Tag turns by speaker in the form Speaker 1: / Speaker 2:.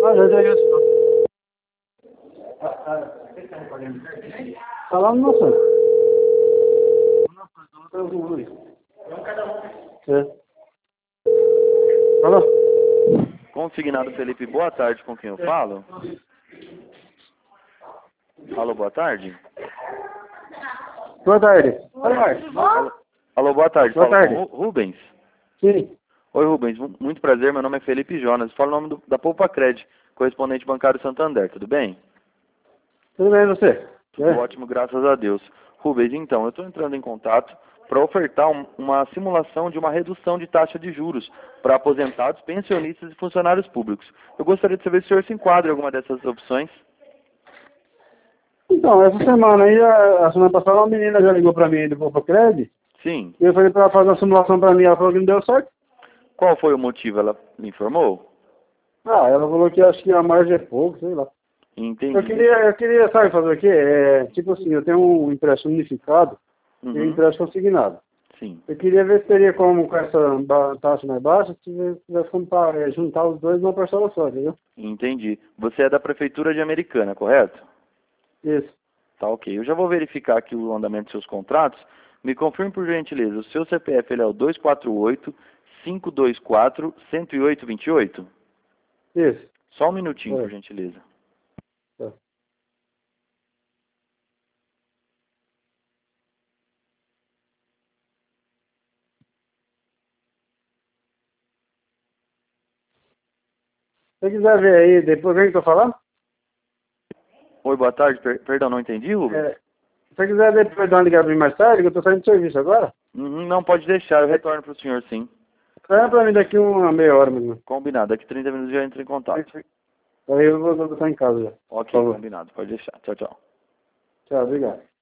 Speaker 1: Ah, já entreguei isso. Tá lá no nosso. É. Alô?
Speaker 2: Consignado Felipe, boa tarde, com quem eu falo? Alô, boa tarde?
Speaker 1: Boa tarde.
Speaker 2: Alô, boa tarde,
Speaker 1: Boa
Speaker 2: falo
Speaker 1: tarde.
Speaker 2: com Rubens.
Speaker 1: Sim.
Speaker 2: Oi, Rubens, muito prazer, meu nome é Felipe Jonas, falo o nome da Poupa Cred, correspondente bancário Santander, tudo bem?
Speaker 1: Tudo bem, você?
Speaker 2: Tudo ótimo, graças a Deus. Rubens, então, eu estou entrando em contato para ofertar uma simulação de uma redução de taxa de juros para aposentados, pensionistas e funcionários públicos. Eu gostaria de saber se o senhor se enquadra em alguma dessas opções.
Speaker 1: Então, essa semana aí, a semana passada, uma menina já ligou pra mim do Poupa Cred.
Speaker 2: Sim.
Speaker 1: E eu falei pra ela fazer uma simulação pra mim, ela falou que não deu certo.
Speaker 2: Qual foi o motivo? Ela me informou?
Speaker 1: Ah, ela falou que acho que a margem é pouco, sei lá.
Speaker 2: Entendi.
Speaker 1: Eu queria, sabe, fazer o quê? Tipo assim, eu tenho um empréstimo unificado e um empréstimo consignado.
Speaker 2: Sim.
Speaker 1: Eu queria ver se teria como, com essa taxa mais baixa, se tivesse como juntar os dois numa parcela só, entendeu?
Speaker 2: Entendi. Você é da Prefeitura de Americana, correto?
Speaker 1: Isso.
Speaker 2: Tá, ok. Eu já vou verificar aqui o andamento dos seus contratos. Me confirme, por gentileza, o seu CPF ele é o 248-524-108-28?
Speaker 1: Isso.
Speaker 2: Só um minutinho, por
Speaker 1: É.
Speaker 2: gentileza.
Speaker 1: Tá. Se você quiser ver aí, depois vem que eu tô falando?
Speaker 2: Oi, boa tarde. Perdão, não entendi, Rubens?
Speaker 1: Se você quiser depois dar uma ligada pra mim mais tarde, que eu tô saindo de serviço agora.
Speaker 2: Não, pode deixar. Eu retorno para o senhor, sim.
Speaker 1: Espera pra mim daqui uma meia hora, mesmo.
Speaker 2: Combinado. Daqui 30 minutos já entro em contato.
Speaker 1: Aí eu vou estar em casa já.
Speaker 2: Ok,
Speaker 1: Por favor.
Speaker 2: combinado. Pode deixar. Tchau, tchau.
Speaker 1: Tchau, obrigado.